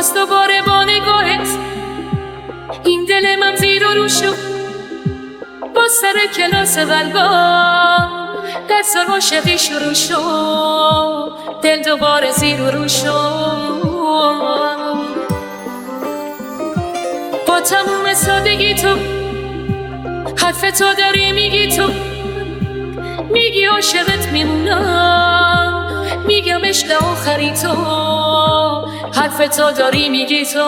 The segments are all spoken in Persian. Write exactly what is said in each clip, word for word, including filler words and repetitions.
باز دوباره با نگاهت این دل من زیر و رو شد. با سر کلاس قلبم در سال عاشقی شروع شد. دل دوباره زیر و رو شد. با تموم سادگی تو حرف تو داری میگی، تو میگی عاشقت میمونم، میگم عشق آخری تو. حرف تو داری میگی، تو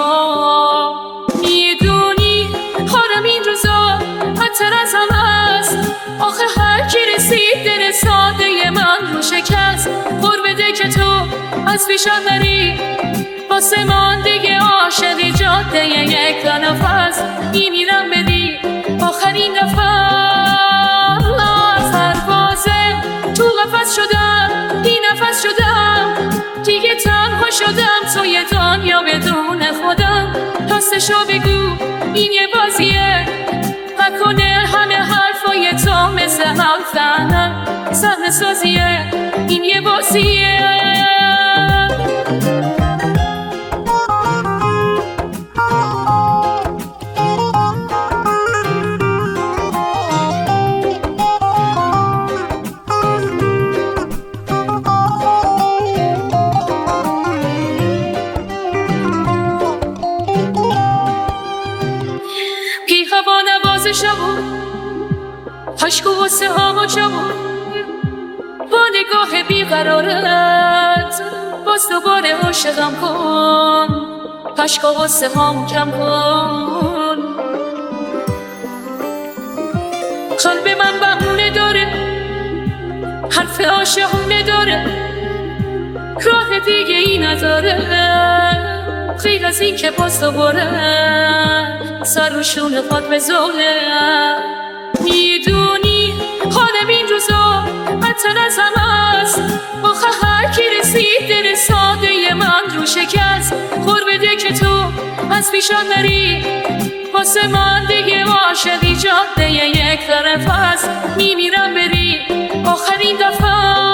میدونی حالم این روزا بدتر از همه است. آخه هر کی رسید دل ساده من رو شکست. قول بده که تو از پیشم نری، واسه من دیگه عاشقی جاده یک نفس. میمیرم بدی آخرین نفس. پروازه تو قفس شدم، این نفس شدم دیگه، تنها شدم توی دنیا بدون خودم. راستشو بگو این یه بازیه، نکنه همه حرفای تو مثل حرفم صحنه سازیه. این یه بازیه. هوا نواز شبون عشق و غصه هامو جمون، با نگاه بیقرارت باز دوباره عاشقم کن. عشق و غصه هامو کم کن. قلب من بهونه داره، حرف عاشقونه داره، راه دیگه ای نداره غیر از این که باز دوباره سر رو شونه خود بزوله. میدونی حالم این روزا بدتر از همه است. آخه هر کی رسید دل ساده من رو شکست. قول بده که تو از پیشم نری، واسه من دیگه عاشقی جاده یک طرف است. میمیرم بری آخرین دفعه.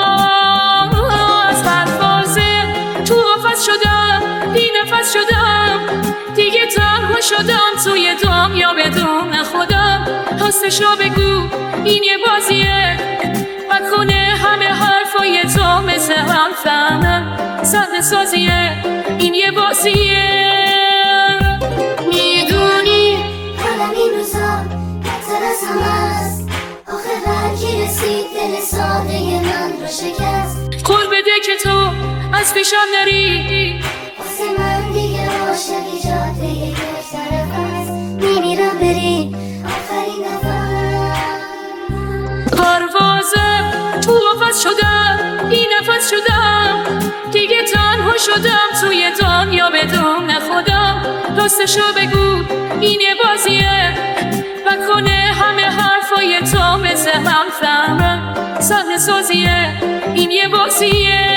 از پروازه تو قفس شدم، بی نفس شدم دیگه، تنها شدم توی دنیا بدون خودم. راستشو بگو این یه بازیه، نکنه همه حرفای تو مثل حرفم صحنه سازیه. این یه بازیه. میدونی حالم این روزا بدتر از همه است. آخه هر کی رسید دل ساده من رو شکست. قول بده که تو از پیشم نری، واسه من دیگه عاشقی جاده یک طرف است. میمیرم بری آخرین نفس. پروازه تو قفس شدم، این نفس شدم دیگه، تنها شدم توی دنیا بدون خودم. راستشو بگو این یه بازیه، نکنه همه حرفای تو مثل حرفم صحنه سازیه. این یه بازیه.